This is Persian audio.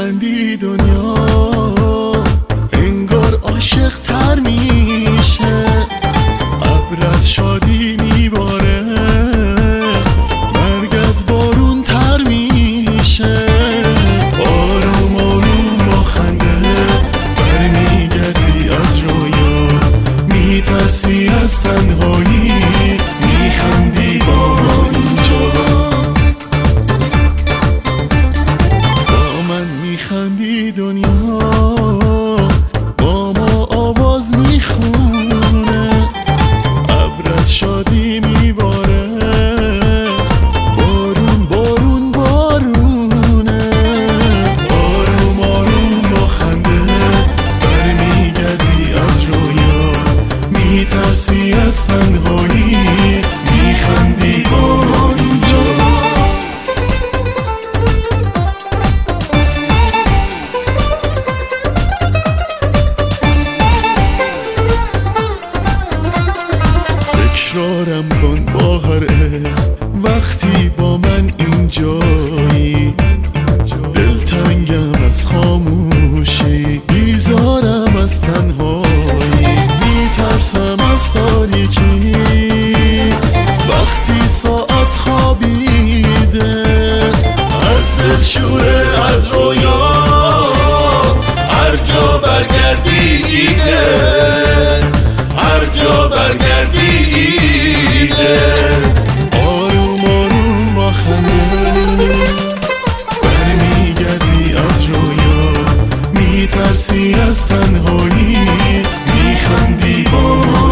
میخندی دنیا انگار عاشق تر میشه، ابر از شادی میباره، مرگ از بارون تر میشه. آروم آروم با خنده برمیگردی از رویا، میترسی از تنهایی، میخندی با ما اینجا. با من میخندی دنیا با ما آواز میخونه، ابر از شادی میباره، بارون بارون بارونه. آروم آروم با خنده برمیگردی از رویا، میترسی از تنهایی، میخندی با ما اینجا. تکرارم کن با هر اسم وقتی با من اینجایی، دلتنگم از خاموشی، بیزارم از تنهایی، میترسم از تاریکی وقتی ساعت خوابیده، از دلشوره از رویا هر جا برگردی ایده، هر جا برگردی ایده. آروم آروم با خنده برمیگردی از رویا، میترسی از تنهایی، میخندی با ما.